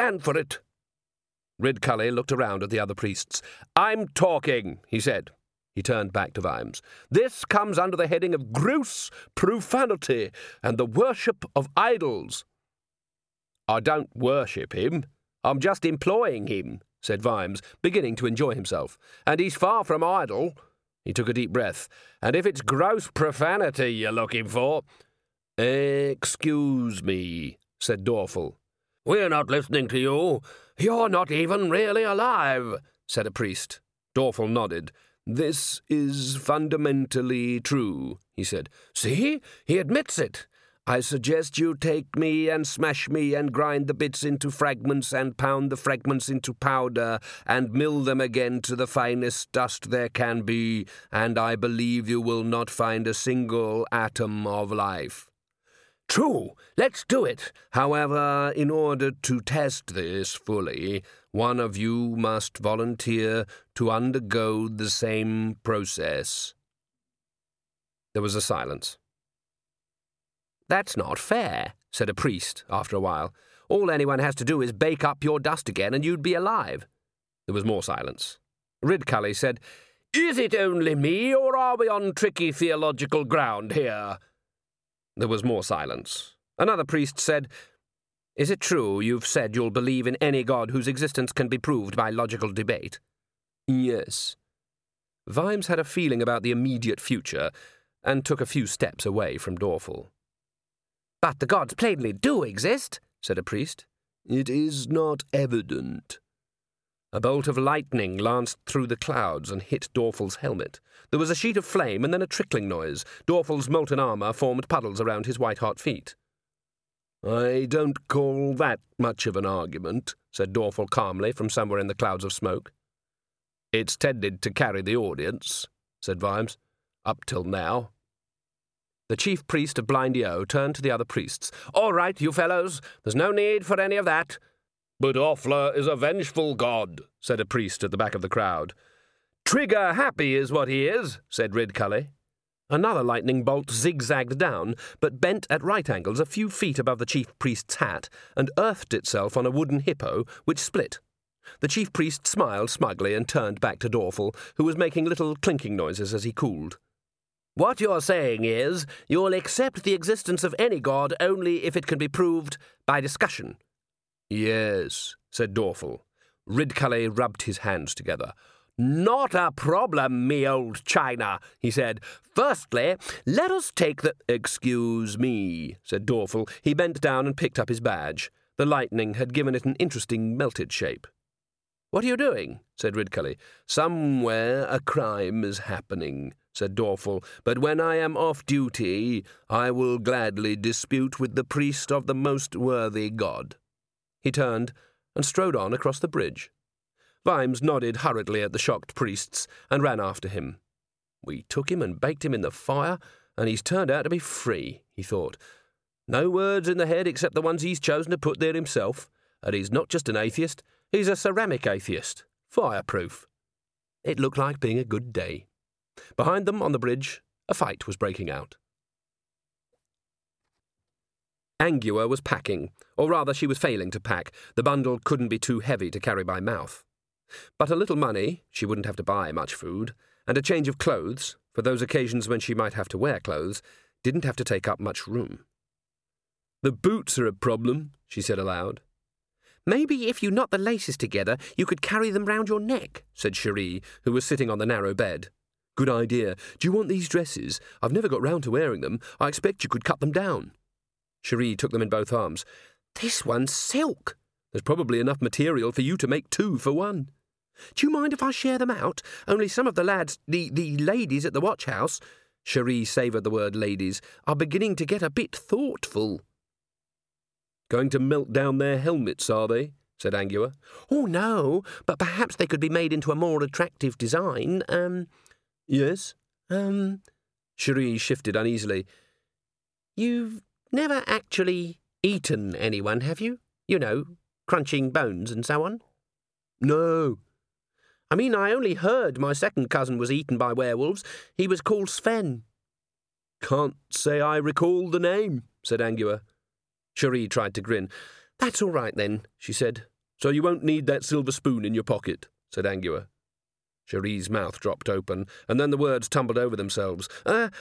stand for it." Ridcully looked around at the other priests. "I'm talking," he said. He turned back to Vimes. "This comes under the heading of gross profanity and the worship of idols." "I don't worship him. I'm just employing him," said Vimes, beginning to enjoy himself. "And he's far from idle." He took a deep breath. "And if it's gross profanity you're looking for—" "Excuse me," said Dorfel. "We're not listening to you. You're not even really alive," said a priest. Dorfel nodded. "This is fundamentally true," he said. "See? He admits it. I suggest you take me and smash me and grind the bits into fragments and pound the fragments into powder and mill them again to the finest dust there can be, and I believe you will not find a single atom of life." "True, let's do it. However, in order to test this fully, one of you must volunteer to undergo the same process." There was a silence. "That's not fair," said a priest after a while. "All anyone has to do is bake up your dust again and you'd be alive." There was more silence. Ridcully said, "Is it only me, or are we on tricky theological ground here?" There was more silence. Another priest said, "Is it true you've said you'll believe in any god whose existence can be proved by logical debate?" "Yes." Vimes had a feeling about the immediate future and took a few steps away from Dorfel. "But the gods plainly do exist," said a priest. "It is not evident." A bolt of lightning lanced through the clouds and hit Dorfel's helmet. There was a sheet of flame and then a trickling noise. Dorfel's molten armour formed puddles around his white-hot feet. "I don't call that much of an argument," said Dorfel calmly from somewhere in the clouds of smoke. "It's tended to carry the audience," said Vimes. "Up till now." The chief priest of Blind Io turned to the other priests. "All right, you fellows, there's no need for any of that." "But Offler is a vengeful god," said a priest at the back of the crowd. "Trigger-happy is what he is," said Ridcully. Another lightning bolt zigzagged down, but bent at right angles a few feet above the chief priest's hat, and earthed itself on a wooden hippo, which split. The chief priest smiled smugly and turned back to Dorfel, who was making little clinking noises as he cooled. "What you're saying is, you'll accept the existence of any god only if it can be proved by discussion." "Yes," said Dorfel. Ridcully rubbed his hands together. "Not a problem, me old China," he said. "Firstly, let us take the—" "Excuse me," said Dorfel. He bent down and picked up his badge. The lightning had given it an interesting melted shape. "What are you doing?" said Ridcully. "Somewhere a crime is happening," said Dorfel, "but when I am off duty, I will gladly dispute with the priest of the most worthy god." He turned and strode on across the bridge. Vimes nodded hurriedly at the shocked priests and ran after him. "We took him and baked him in the fire, and he's turned out to be free," he thought. "No words in the head except the ones he's chosen to put there himself, and he's not just an atheist, he's a ceramic atheist, fireproof." It looked like being a good day. Behind them on the bridge, a fight was breaking out. Angua was packing, or rather she was failing to pack. The bundle couldn't be too heavy to carry by mouth. But a little money, she wouldn't have to buy much food, and a change of clothes, for those occasions when she might have to wear clothes, didn't have to take up much room. "The boots are a problem," she said aloud. "Maybe if you knot the laces together, you could carry them round your neck," said Cherie, who was sitting on the narrow bed. "Good idea. Do you want these dresses? I've never got round to wearing them. I expect you could cut them down." Cherie took them in both arms. "This one's silk. There's probably enough material for you to make 2 for 1. Do you mind if I share them out? Only some of the lads, the ladies at the watch house," Cherie savoured the word ladies, "are beginning to get a bit thoughtful." "Going to melt down their helmets, are they?" said Angua. "Oh, no, but perhaps they could be made into a more attractive design. Yes? Cherie shifted uneasily. "You've never actually eaten anyone, have you? You know, crunching bones and so on." "No." "I mean, I only heard my second cousin was eaten by werewolves. He was called Sven." "Can't say I recall the name," said Angua. Cherie tried to grin. "That's all right, then," she said. so you won't need that silver spoon in your pocket, said Angua. Cherie's mouth dropped open, and then the words tumbled over themselves.